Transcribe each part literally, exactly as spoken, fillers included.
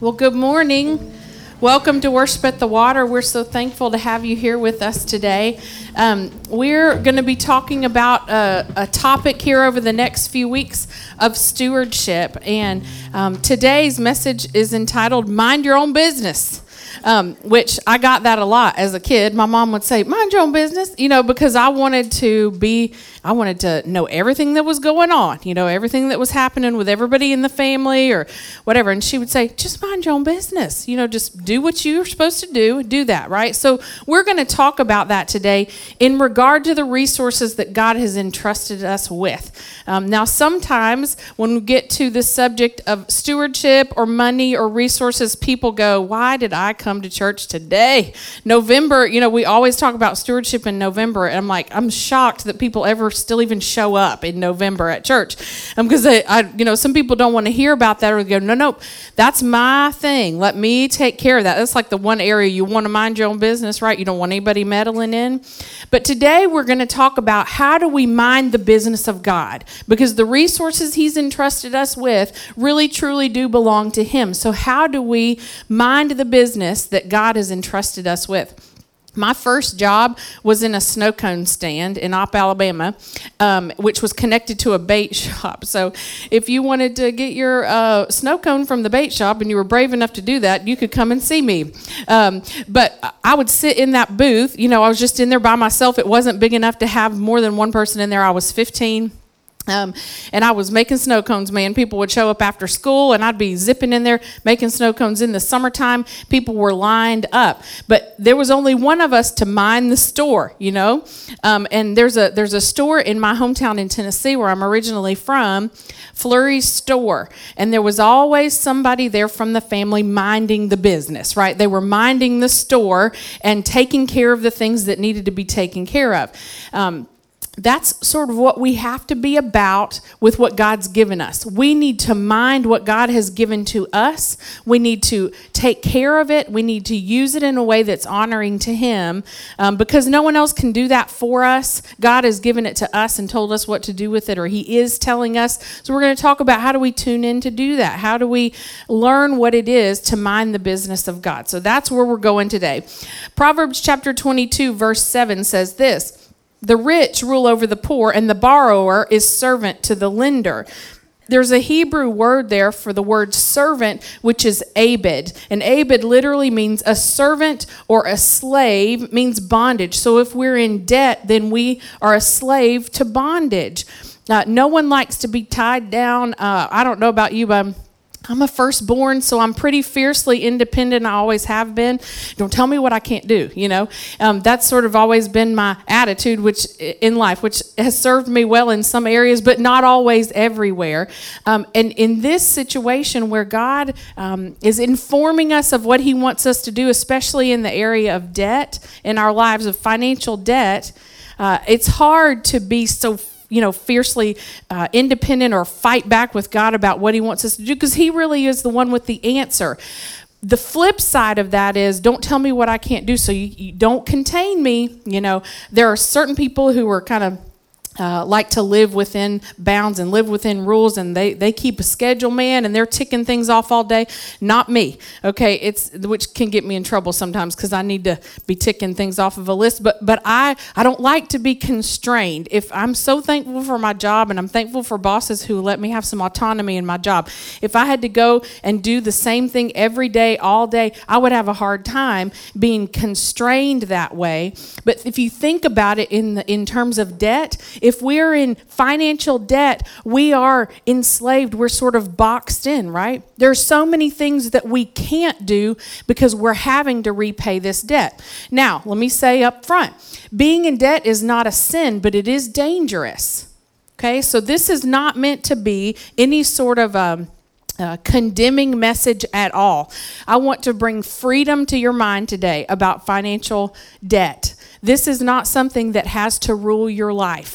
Well, good morning. Welcome to Worship at the Water. We're so thankful to have you here with us today. Um, we're going to be talking about a, a topic here over the next few weeks of stewardship. And um, today's message is entitled, Mind Your Own Business. Um, which I got that a lot as a kid. My mom would say, mind your own business, you know, because I wanted to be, I wanted to know everything that was going on, you know, everything that was happening with everybody in the family or whatever. And she would say, just mind your own business, you know, just do what you're supposed to do, do that, right? So we're going to talk about that today in regard to the resources that God has entrusted us with. Um, now, sometimes when we get to the subject of stewardship or money or resources, people go, why did I come to church today? November, you know, we always talk about stewardship in November, and I'm like, I'm shocked that people ever still even show up in November at church, because um, I, you know, some people don't want to hear about that, or they go, no, no, that's my thing. Let me take care of that. That's like the one area you want to mind your own business, right? You don't want anybody meddling in. But today we're going to talk about how do we mind the business of God, because the resources He's entrusted us with really truly do belong to Him. So how do we mind the business that God has entrusted us with? My first job was in a snow cone stand in Opp, Alabama, um, which was connected to a bait shop. So if you wanted to get your uh, snow cone from the bait shop and you were brave enough to do that, you could come and see me. Um, but I would sit in that booth. You know, I was just in there by myself. It wasn't big enough to have more than one person in there. I was fifteen. Um, and I was making snow cones, man. People would show up after school, and I'd be zipping in there making snow cones. In the summertime, people were lined up. But there was only one of us to mind the store, you know. Um, and there's a there's a store in my hometown in Tennessee, where I'm originally from, Flurry's store. And there was always somebody there from the family minding the business, right? They were minding the store and taking care of the things that needed to be taken care of. Um, That's sort of what we have to be about with what God's given us. We need to mind what God has given to us. We need to take care of it. We need to use it in a way that's honoring to Him, um, because no one else can do that for us. God has given it to us and told us what to do with it, or He is telling us. So we're going to talk about how do we tune in to do that? How do we learn what it is to mind the business of God? So that's where we're going today. Proverbs chapter twenty-two, verse seven says this: the rich rule over the poor, and the borrower is servant to the lender. There's a Hebrew word there for the word servant, which is abed. And abed literally means a servant or a slave, means bondage. So if we're in debt, then we are a slave to bondage. Uh, no one likes to be tied down. Uh, I don't know about you, but I'm I'm a firstborn, so I'm pretty fiercely independent. I always have been. Don't tell me what I can't do, you know. Um, that's sort of always been my attitude which in life, which has served me well in some areas, but not always everywhere. Um, and in this situation where God um, is informing us of what He wants us to do, especially in the area of debt, in our lives of financial debt, uh, it's hard to be so you know, fiercely uh, independent or fight back with God about what He wants us to do, because He really is the one with the answer. The flip side of that is, don't tell me what I can't do, so you, you don't contain me. You know, there are certain people who are kind of Uh, like to live within bounds and live within rules, and they, they keep a schedule, man, and they're ticking things off all day. Not me, okay? It's which can get me in trouble sometimes, because I need to be ticking things off of a list. But but I I don't like to be constrained. If I'm so thankful for my job, and I'm thankful for bosses who let me have some autonomy in my job. If I had to go and do the same thing every day, all day, I would have a hard time being constrained that way. But if you think about it in the, in terms of debt, if we're in financial debt, we are enslaved. We're sort of boxed in, right? There's so many things that we can't do because we're having to repay this debt. Now, let me say up front, being in debt is not a sin, but it is dangerous. Okay, so this is not meant to be any sort of um, uh, condemning message at all. I want to bring freedom to your mind today about financial debt. This is not something that has to rule your life.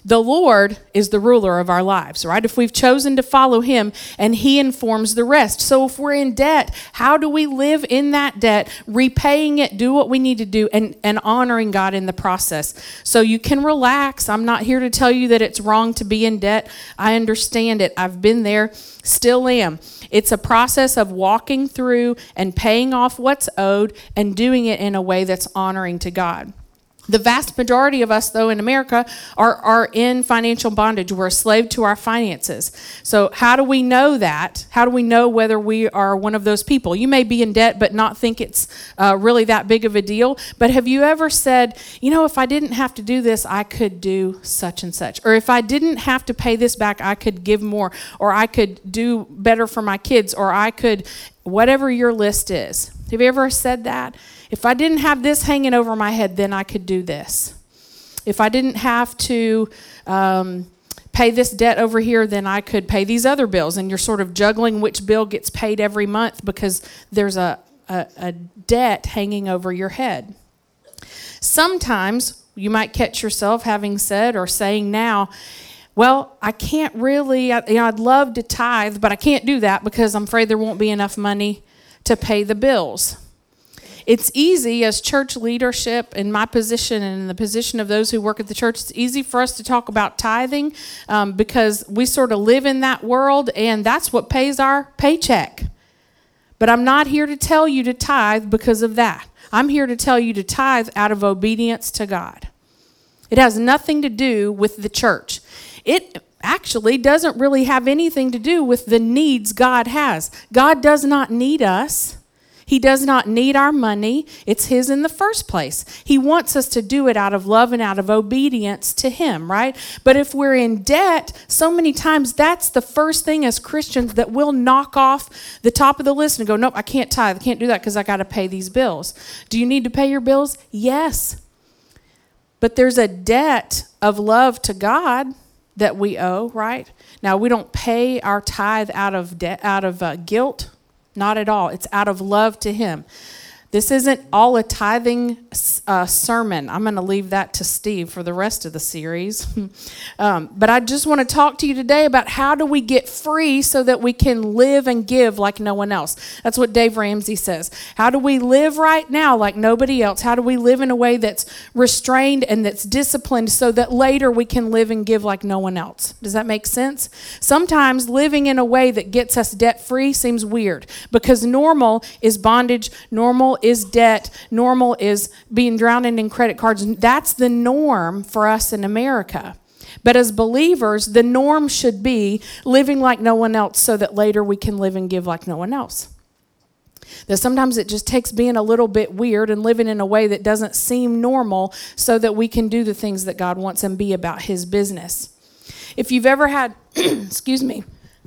The Lord is the ruler of our lives, right? If we've chosen to follow him, and he informs the rest. So if we're in debt, how do we live in that debt, repaying it, do what we need to do, and, and honoring God in the process? So you can relax. I'm not here to tell you that it's wrong to be in debt. I understand it. I've been there, still am. It's a process of walking through and paying off what's owed and doing it in a way that's honoring to God. The vast majority of us, though, in America are, are in financial bondage. We're a slave to our finances. So how do we know that? How do we know whether we are one of those people? You may be in debt but not think it's uh, really that big of a deal. But have you ever said, you know, if I didn't have to do this, I could do such and such. Or if I didn't have to pay this back, I could give more. Or I could do better for my kids. Or I could, whatever your list is. Have you ever said that? If I didn't have this hanging over my head, then I could do this. If I didn't have to um, pay this debt over here, then I could pay these other bills. And you're sort of juggling which bill gets paid every month because there's a, a, a debt hanging over your head. Sometimes you might catch yourself having said or saying now, well, I can't really, I, you know, I'd love to tithe, but I can't do that because I'm afraid there won't be enough money to pay the bills. It's easy as church leadership, in my position and in the position of those who work at the church, it's easy for us to talk about tithing um, because we sort of live in that world and that's what pays our paycheck. But I'm not here to tell you to tithe because of that. I'm here to tell you to tithe out of obedience to God. It has nothing to do with the church. It actually doesn't really have anything to do with the needs God has. God does not need us. He does not need our money. It's his in the first place. He wants us to do it out of love and out of obedience to him, right? But if we're in debt, so many times that's the first thing as Christians that we'll knock off the top of the list and go, nope, I can't tithe. I can't do that because I got to pay these bills. Do you need to pay your bills? Yes. But there's a debt of love to God that we owe, right? Now, we don't pay our tithe out of debt, out of uh, guilt. Not at all. It's out of love to him. This isn't all a tithing uh, sermon. I'm going to leave that to Steve for the rest of the series. um, but I just want to talk to you today about how do we get free so that we can live and give like no one else. That's what Dave Ramsey says. How do we live right now like nobody else? How do we live in a way that's restrained and that's disciplined so that later we can live and give like no one else? Does that make sense? Sometimes living in a way that gets us debt-free seems weird because normal is bondage. Normal is debt. Normal is being drowned in credit cards. That's the norm for us in America. But as believers, the norm should be living like no one else so that later we can live and give like no one else. That sometimes it just takes being a little bit weird and living in a way that doesn't seem normal so that we can do the things that God wants and be about his business. If you've ever had, excuse me,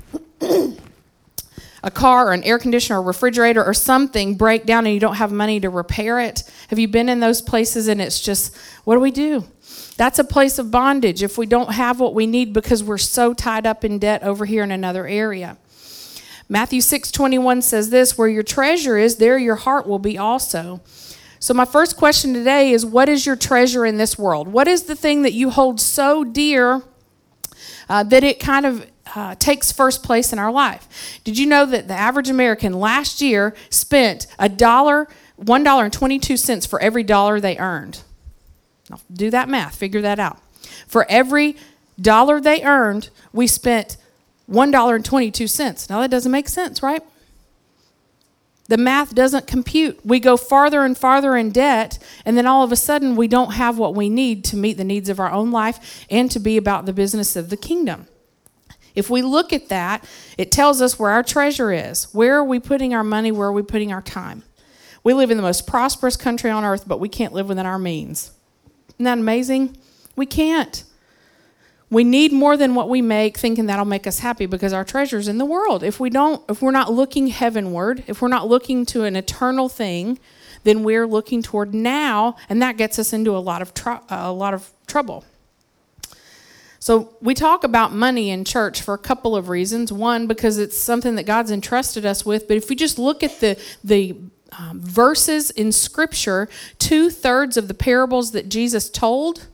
a car or an air conditioner or refrigerator or something break down and you don't have money to repair it, have you been in those places and it's just, what do we do? That's a place of bondage if we don't have what we need because we're so tied up in debt over here in another area. Matthew six twenty-one says this, where your treasure is, there your heart will be also. So my first question today is, what is your treasure in this world? What is the thing that you hold so dear uh, that it kind of Uh, takes first place in our life? Did you know that the average American last year spent a dollar, one dollar and twenty-two cents for every dollar they earned? Now, do that math. Figure that out. For every dollar they earned, we spent one dollar and twenty-two cents. Now that doesn't make sense, right? The math doesn't compute. We go farther and farther in debt, and then all of a sudden we don't have what we need to meet the needs of our own life and to be about the business of the kingdom. If we look at that, it tells us where our treasure is. Where are we putting our money? Where are we putting our time? We live in the most prosperous country on earth, but we can't live within our means. Isn't that amazing? We can't. We need more than what we make, thinking that'll make us happy because our treasure's in the world. If we don't, if we're not looking heavenward, if we're not looking to an eternal thing, then we're looking toward now, and that gets us into a lot of tr- a lot of trouble. So we talk about money in church for a couple of reasons. One, because it's something that God's entrusted us with. But if we just look at the the um, verses in Scripture, two-thirds of the parables that Jesus told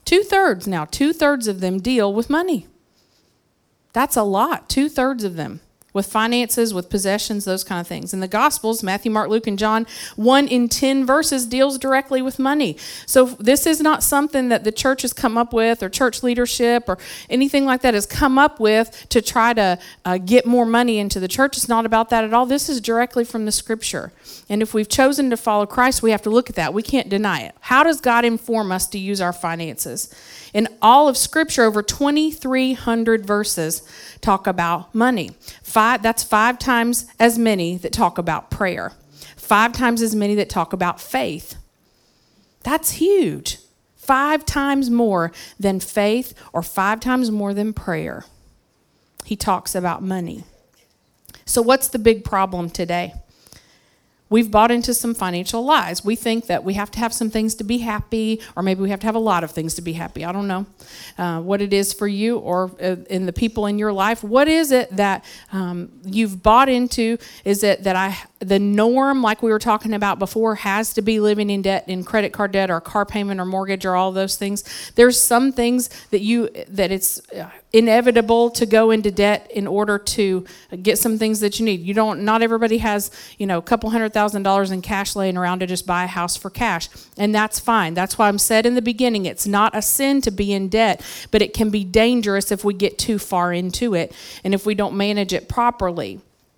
Two-thirds now, two-thirds of them deal with money. That's a lot, two-thirds of them. With finances, with possessions, those kind of things. In the Gospels, Matthew, Mark, Luke, and John, one in ten verses deals directly with money. So this is not something that the church has come up with, or church leadership, or anything like that has come up with to try to uh, get more money into the church. It's not about that at all. This is directly from the Scripture. And if we've chosen to follow Christ, we have to look at that. We can't deny it. How does God inform us to use our finances? In all of Scripture, over twenty-three hundred verses talk about money. Five, that's five times as many that talk about prayer. Five times as many that talk about faith. That's huge. Five times more than faith, or five times more than prayer. He talks about money. So what's the big problem today? We've bought into some financial lies. We think that we have to have some things to be happy, or maybe we have to have a lot of things to be happy. I don't know uh, what it is for you, or uh, in the people in your life. What is it that um, you've bought into? Is it that I the norm, like we were talking about before, has to be living in debt, in credit card debt, or car payment, or mortgage, or all those things? There's some things that you that it's inevitable to go into debt in order to get some things that you need. You don't. Not everybody has, you know, a couple hundred thousand dollars in cash laying around to just buy a house for cash, and that's fine. That's why I'm said in the beginning, it's not a sin to be in debt, but it can be dangerous if we get too far into it and if we don't manage it properly.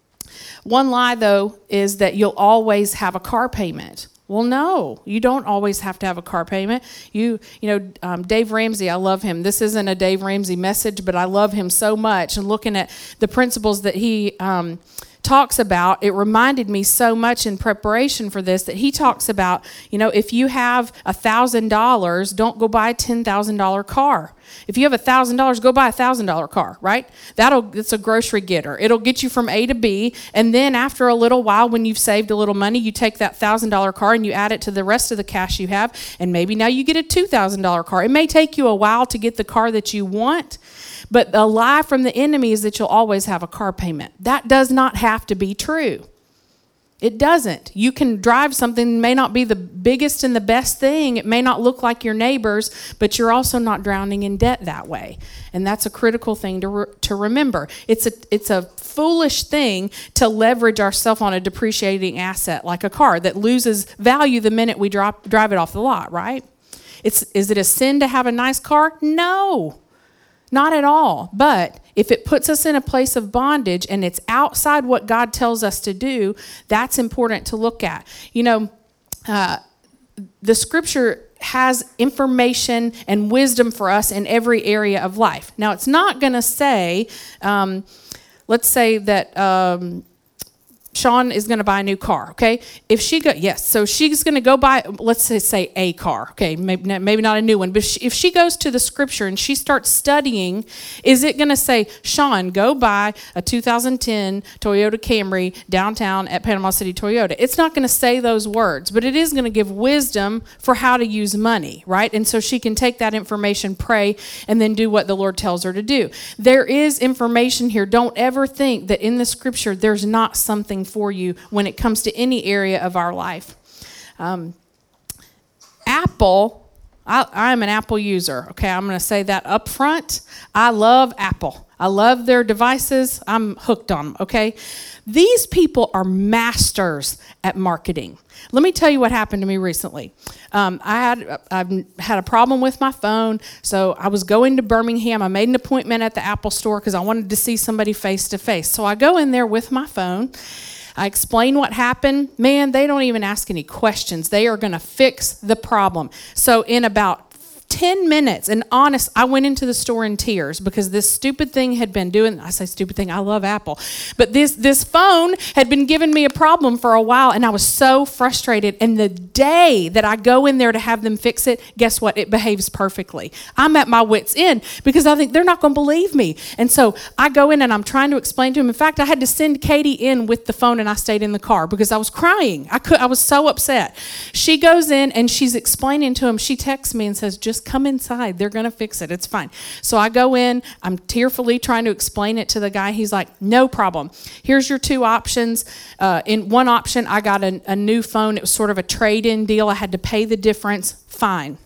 One lie, though, is that you'll always have a car payment. Well, no, you don't always have to have a car payment. You, you know, um, Dave Ramsey, I love him. This isn't a Dave Ramsey message, but I love him so much. And looking at the principles that he um, talks about, it reminded me so much in preparation for this that he talks about, you know, if you have one thousand dollars, don't go buy a ten thousand dollars car. If you have one thousand dollars, go buy a one thousand dollars car, right? That'll it's a grocery getter. It'll get you from A to B, and then after a little while, when you've saved a little money, you take that one thousand dollars car and you add it to the rest of the cash you have, and maybe now you get a two thousand dollars car. It may take you a while to get the car that you want, but the lie from the enemy is that you'll always have a car payment. That does not have to be true. It doesn't. You can drive something that may not be the biggest and the best thing. It may not look like your neighbor's, but you're also not drowning in debt that way. And that's a critical thing to re- to remember. It's a it's a foolish thing to leverage ourselves on a depreciating asset like a car that loses value the minute we drop, drive it off the lot, right? It's is it a sin to have a nice car? No. Not at all. But if it puts us in a place of bondage and it's outside what God tells us to do, that's important to look at. You know, uh, the Scripture has information and wisdom for us in every area of life. Now, it's not going to say, um, let's say that Um, Sean is going to buy a new car, okay? If she go, yes, so she's going to go buy, let's say, say a car, okay? Maybe not, maybe not a new one, but if she, if she goes to the Scripture and she starts studying, is it going to say, Sean, go buy a two thousand ten Toyota Camry downtown at Panama City Toyota? It's not going to say those words, but it is going to give wisdom for how to use money, right? And so she can take that information, pray, and then do what the Lord tells her to do. There is information here. Don't ever think that in the Scripture there's not something for you when it comes to any area of our life. Um, Apple, I, I'm an Apple user. Okay, I'm going to say that up front. I love Apple. I love their devices. I'm hooked on them, okay? These people are masters at marketing. Let me tell you what happened to me recently. Um, I had I've had a problem with my phone, so I was going to Birmingham. I made an appointment at the Apple store because I wanted to see somebody face to face. So I go in there with my phone. I explain what happened. Man, they don't even ask any questions. They are going to fix the problem. So in about ten minutes, and honest, I went into the store in tears because this stupid thing had been doing, I say stupid thing, I love Apple, but this this phone had been giving me a problem for a while, and I was so frustrated. And the day that I go in there to have them fix it, guess what? It behaves perfectly. I'm at my wit's end because I think they're not going to believe me. And so I go in and I'm trying to explain to him. In fact, I had to send Katie in with the phone, and I stayed in the car because I was crying. I could, I was so upset. She goes in and she's explaining to him. She texts me and says, just come inside. They're going to fix it. It's fine. So I go in. I'm tearfully trying to explain it to the guy. He's like, no problem. Here's your two options. Uh, in one option, I got a, a new phone. It was sort of a trade-in deal. I had to pay the difference. Fine.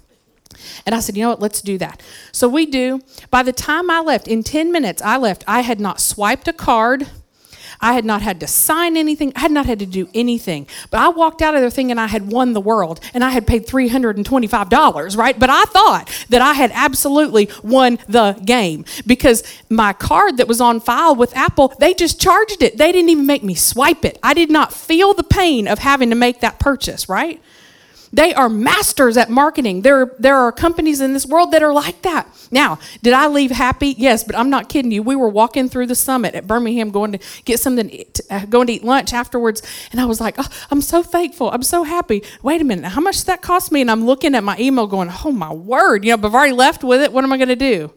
And I said, you know what, let's do that. So we do. By the time I left, in ten minutes I left, I had not swiped a card. I had not had to sign anything. I had not had to do anything. But I walked out of there thinking I had won the world and I had paid three hundred twenty-five dollars, right? But I thought that I had absolutely won the game because my card that was on file with Apple, they just charged it. They didn't even make me swipe it. I did not feel the pain of having to make that purchase, right? They are masters at marketing. There, there are companies in this world that are like that. Now, did I leave happy? Yes, but I'm not kidding you. We were walking through the summit at Birmingham going to get something, to eat, uh, going to eat lunch afterwards, and I was like, oh, I'm so thankful. I'm so happy. Wait a minute, how much did that cost me? And I'm looking at my email going, oh, my word. You know, but I've already left with it. What am I going to do?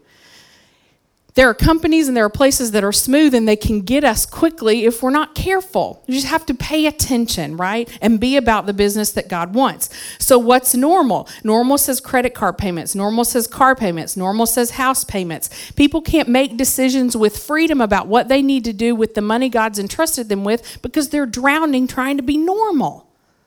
There are companies and there are places that are smooth and they can get us quickly if we're not careful. You just have to pay attention, right? And be about the business that God wants. So what's normal? Normal says credit card payments. Normal says car payments. Normal says house payments. People can't make decisions with freedom about what they need to do with the money God's entrusted them with because they're drowning trying to be normal,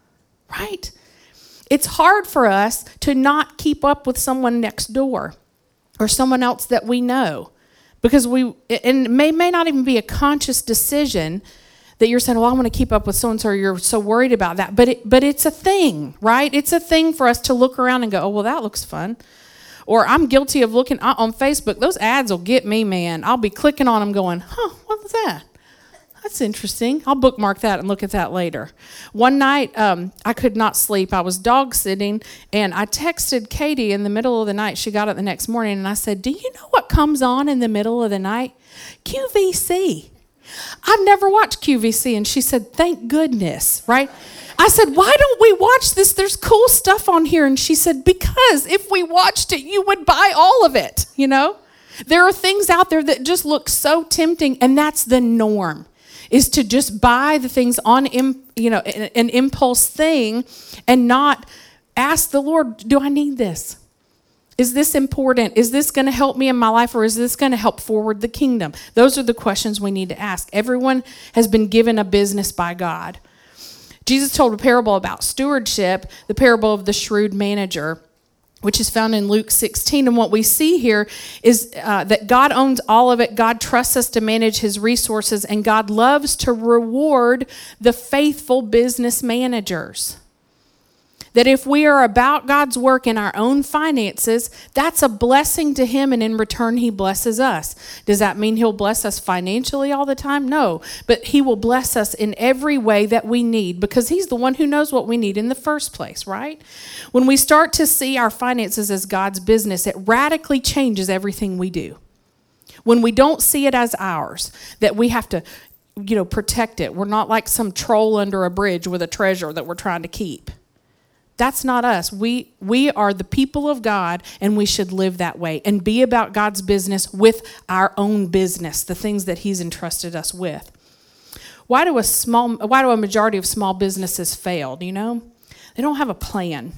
right? It's hard for us to not keep up with someone next door or someone else that we know. Because we, and it may, may not even be a conscious decision that you're saying, well, I want to keep up with so-and-so, or you're so worried about that. But it, but it's a thing, right? It's a thing for us to look around and go, oh, well, that looks fun. Or I'm guilty of looking on Facebook. Those ads will get me, man. I'll be clicking on them going, huh, what was that? That's interesting. I'll bookmark that and look at that later. One night, um, I could not sleep. I was dog sitting, and I texted Katie in the middle of the night. She got up the next morning, and I said, do you know what comes on in the middle of the night? Q V C. I've never watched Q V C, and she said, thank goodness, right? I said, why don't we watch this? There's cool stuff on here. And she said, because if we watched it, you would buy all of it, you know? There are things out there that just look so tempting, and that's the norm. Is to just buy the things on, you know, an impulse thing and not ask the Lord, do I need this? Is this important? Is this going to help me in my life, or is this going to help forward the kingdom? Those are the questions we need to ask. Everyone has been given a business by God. Jesus told a parable about stewardship, the parable of the shrewd manager, which is found in Luke sixteen. And what we see here is uh, that God owns all of it. God trusts us to manage his resources, and God loves to reward the faithful business managers. That if we are about God's work in our own finances, that's a blessing to him, and in return, he blesses us. Does that mean he'll bless us financially all the time? No, but he will bless us in every way that we need because he's the one who knows what we need in the first place, right? When we start to see our finances as God's business, it radically changes everything we do. When we don't see it as ours, that we have to, you know, protect it. We're not like some troll under a bridge with a treasure that we're trying to keep. That's not us. We we are the people of God, and we should live that way and be about God's business with our own business, the things that he's entrusted us with. Why do a small why do a majority of small businesses fail? Do you know? They don't have a plan.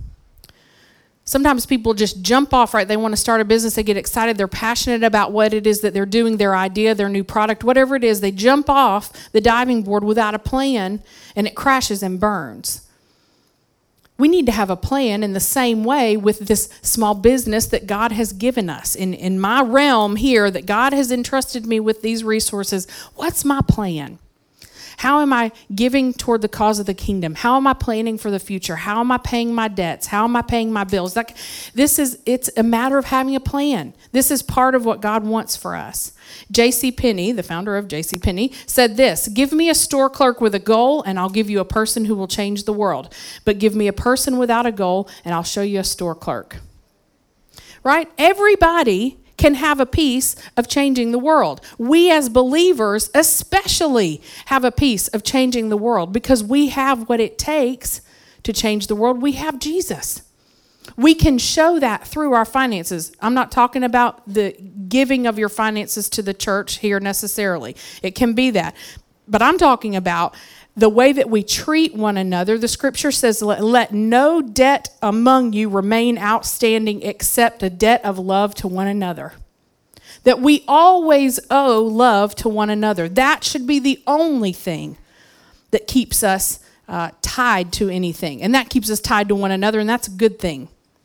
Sometimes people just jump off, right? They want to start a business. They get excited. They're passionate about what it is that they're doing, their idea, their new product, whatever it is. They jump off the diving board without a plan, and it crashes and burns. We need to have a plan in the same way with this small business that God has given us. In, in my realm here, that God has entrusted me with these resources, what's my plan? How am I giving toward the cause of the kingdom? How am I planning for the future? How am I paying my debts? How am I paying my bills? Like, this is, it's a matter of having a plan. This is part of what God wants for us. J C Penney, the founder of J C Penney, said this: give me a store clerk with a goal, and I'll give you a person who will change the world. But give me a person without a goal, and I'll show you a store clerk. Right? Everybody can have a piece of changing the world. We as believers especially have a piece of changing the world because we have what it takes to change the world. We have Jesus. We can show that through our finances. I'm not talking about the giving of your finances to the church here necessarily. It can be that. But I'm talking about the way that we treat one another. The scripture says, let, let no debt among you remain outstanding except a debt of love to one another. That we always owe love to one another. That should be the only thing that keeps us uh, tied to anything. And that keeps us tied to one another, and that's a good thing.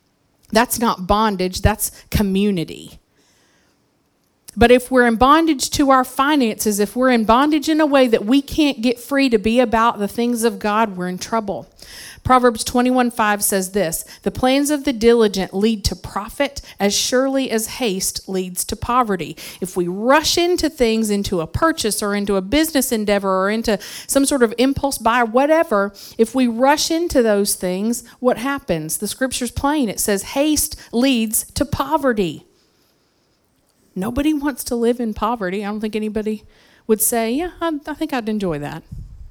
That's not bondage, that's community. But if we're in bondage to our finances, if we're in bondage in a way that we can't get free to be about the things of God, we're in trouble. Proverbs twenty-one five says this, "The plans of the diligent lead to profit as surely as haste leads to poverty." If we rush into things, into a purchase or into a business endeavor or into some sort of impulse buy or whatever, if we rush into those things, what happens? The scripture's plain. It says haste leads to poverty. Nobody wants to live in poverty. I don't think anybody would say, yeah, I, I think I'd enjoy that.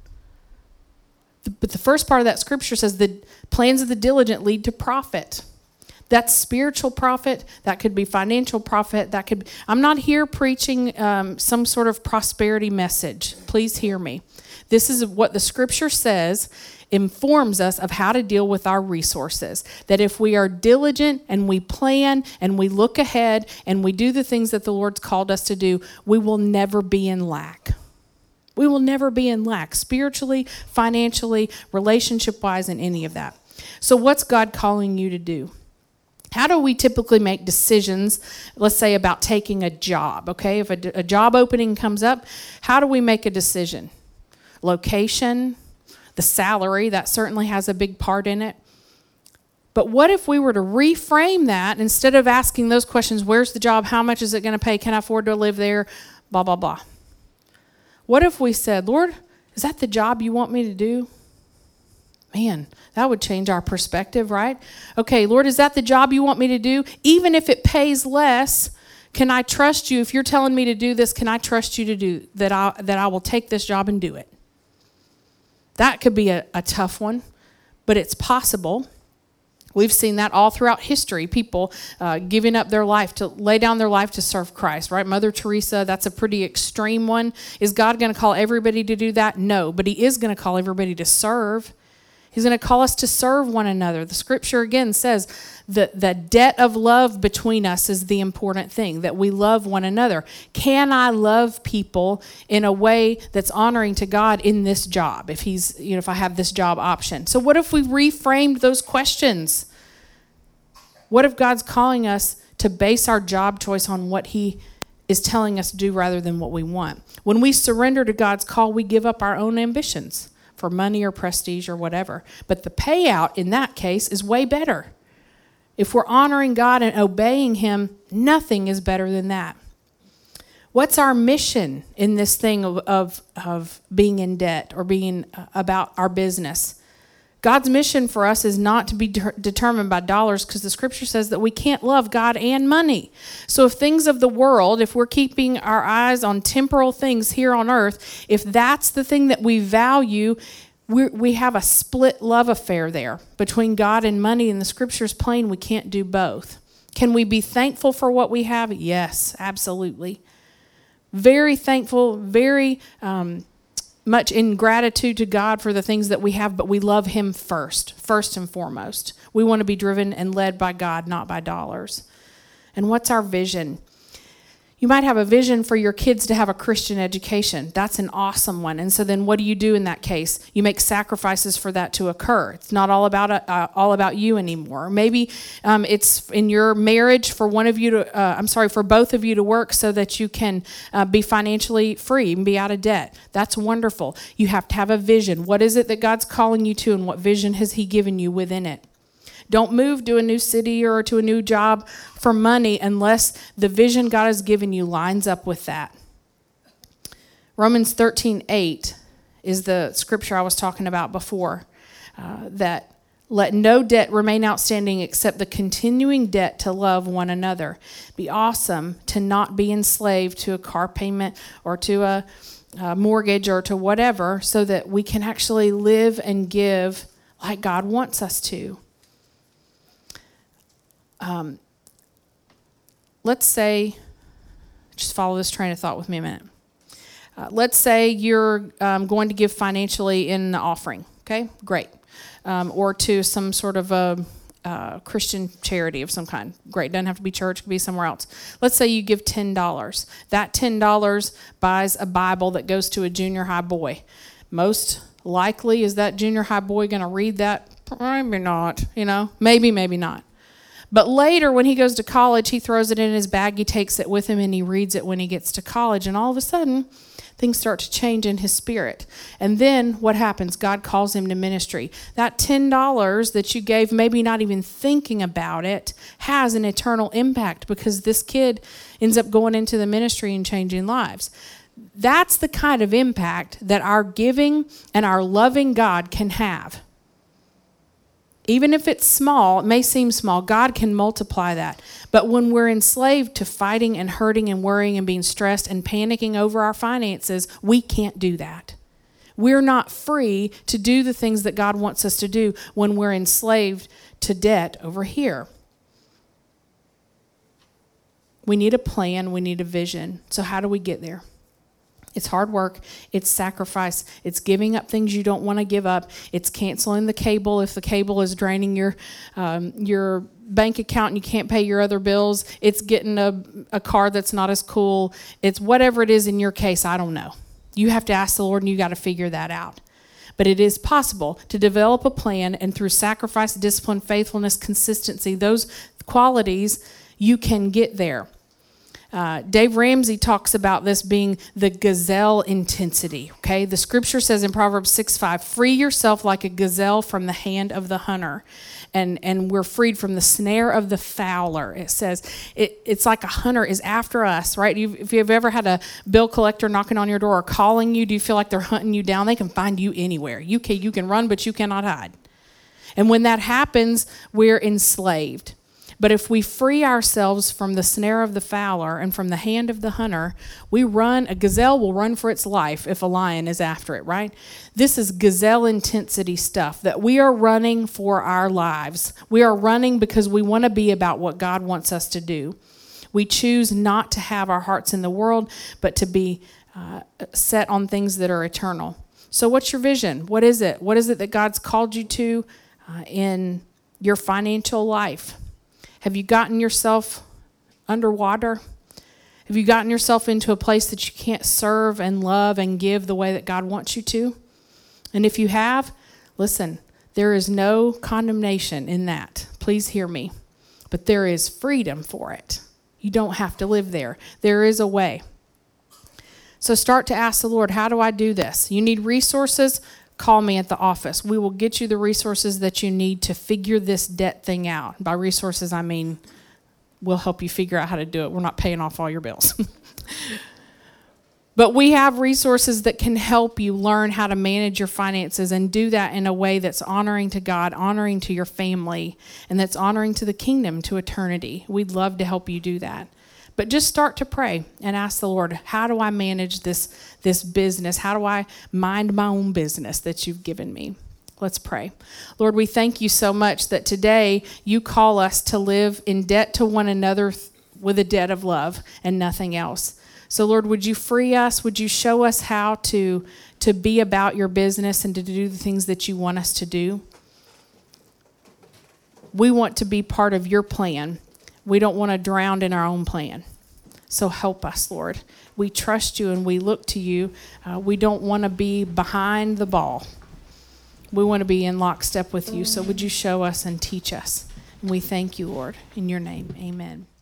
But the first part of that scripture says the plans of the diligent lead to profit. That's spiritual profit. That could be financial profit. That could be, I'm not here preaching um, some sort of prosperity message. Please hear me. This is what the scripture says, informs us of how to deal with our resources. That if we are diligent and we plan and we look ahead and we do the things that the Lord's called us to do, we will never be in lack. We will never be in lack, spiritually, financially, relationship-wise, and any of that. So what's God calling you to do? How do we typically make decisions, let's say about taking a job, okay? If a, a job opening comes up, how do we make a decision? Location, the salary, that certainly has a big part in it. But what if we were to reframe that, instead of asking those questions, where's the job, how much is it going to pay, can I afford to live there, blah, blah, blah. What if we said, Lord, is that the job you want me to do? Man, that would change our perspective, right? Okay, Lord, is that the job you want me to do? Even if it pays less, can I trust you? If you're telling me to do this, can I trust you to do that? I that I will take this job and do it. That could be a, a tough one, but it's possible. We've seen that all throughout history, people uh, giving up their life to lay down their life to serve Christ, right? Mother Teresa, that's a pretty extreme one. Is God going to call everybody to do that? No, but he is going to call everybody to serve. He's going to call us to serve one another. The scripture again says that the debt of love between us is the important thing, that we love one another. Can I love people in a way that's honoring to God in this job, if he's, you know, if I have this job option? So what if we reframed those questions? What if God's calling us to base our job choice on what he is telling us to do rather than what we want? When we surrender to God's call, we give up our own ambitions for money or prestige or whatever. But the payout in that case is way better. If we're honoring God and obeying him, nothing is better than that. What's our mission in this thing of, of, of being in debt or being about our business? God's mission for us is not to be de- determined by dollars, because the scripture says that we can't love God and money. So if things of the world, if we're keeping our eyes on temporal things here on earth, if that's the thing that we value, we we have a split love affair there between God and money, and the scripture's plain we can't do both. Can we be thankful for what we have? Yes, absolutely. Very thankful, very um much in gratitude to God for the things that we have, but we love him first, first and foremost. We want to be driven and led by God, not by dollars. And what's our vision? You might have a vision for your kids to have a Christian education. That's an awesome one. And so then what do you do in that case? You make sacrifices for that to occur. It's not all about uh, all about you anymore. Maybe um, it's in your marriage for one of you to, uh, I'm sorry, for both of you to work so that you can uh, be financially free and be out of debt. That's wonderful. You have to have a vision. What is it that God's calling you to, and what vision has he given you within it? Don't move to a new city or to a new job for money unless the vision God has given you lines up with that. Romans thirteen eight is the scripture I was talking about before, uh, that let no debt remain outstanding except the continuing debt to love one another. Be awesome to not be enslaved to a car payment or to a, a mortgage or to whatever, so that we can actually live and give like God wants us to. Um, let's say, just follow this train of thought with me a minute. Uh, let's say you're um, going to give financially in the offering, okay? Great. Um, or to some sort of a uh, Christian charity of some kind. Great. Doesn't have to be church, it could be somewhere else. Let's say you give ten dollars. That ten dollars buys a Bible that goes to a junior high boy. Most likely, is that junior high boy going to read that? Maybe not, you know? Maybe, maybe not. But later, when he goes to college, he throws it in his bag, he takes it with him, and he reads it when he gets to college. And all of a sudden, things start to change in his spirit. And then what happens? God calls him to ministry. That ten dollars that you gave, maybe not even thinking about it, has an eternal impact because this kid ends up going into the ministry and changing lives. That's the kind of impact that our giving and our loving God can have. Even if it's small, it may seem small, God can multiply that. But when we're enslaved to fighting and hurting and worrying and being stressed and panicking over our finances, we can't do that. We're not free to do the things that God wants us to do when we're enslaved to debt over here. We need a plan, we need a vision. So how do we get there? It's hard work, it's sacrifice, it's giving up things you don't want to give up, it's canceling the cable if the cable is draining your um, your bank account and you can't pay your other bills, it's getting a, a car that's not as cool, it's whatever it is in your case, I don't know. You have to ask the Lord and you got to figure that out. But it is possible to develop a plan, and through sacrifice, discipline, faithfulness, consistency, those qualities, you can get there. Uh, Dave Ramsey talks about this being the gazelle intensity, okay? The scripture says in Proverbs six five, free yourself like a gazelle from the hand of the hunter. And and we're freed from the snare of the fowler. It says it, it's like a hunter is after us, right? You've, if you've ever had a bill collector knocking on your door or calling you, do you feel like they're hunting you down? They can find you anywhere. You can, you can run, but you cannot hide. And when that happens, we're enslaved. But if we free ourselves from the snare of the fowler and from the hand of the hunter, we run, a gazelle will run for its life if a lion is after it, right? This is gazelle intensity stuff, that we are running for our lives. We are running because we want to be about what God wants us to do. We choose not to have our hearts in the world, but to be uh, set on things that are eternal. So what's your vision? What is it? What is it that God's called you to uh, in your financial life? Have you gotten yourself underwater? Have you gotten yourself into a place that you can't serve and love and give the way that God wants you to? And if you have, listen, there is no condemnation in that. Please hear me. But there is freedom for it. You don't have to live there. There is a way. So start to ask the Lord, how do I do this? You need resources? Call me at the office. We will get you the resources that you need to figure this debt thing out. By resources, I mean we'll help you figure out how to do it. We're not paying off all your bills. But we have resources that can help you learn how to manage your finances and do that in a way that's honoring to God, honoring to your family, and that's honoring to the kingdom, to eternity. We'd love to help you do that. But just start to pray and ask the Lord, how do I manage this, this business? How do I mind my own business that you've given me? Let's pray. Lord, we thank you so much that today you call us to live in debt to one another with a debt of love and nothing else. So Lord, would you free us? Would you show us how to, to be about your business and to do the things that you want us to do? We want to be part of your plan. We don't want to drown in our own plan. So help us, Lord. We trust you and we look to you. Uh, we don't want to be behind the ball. We want to be in lockstep with you. So would you show us and teach us? And we thank you, Lord. In your name, amen.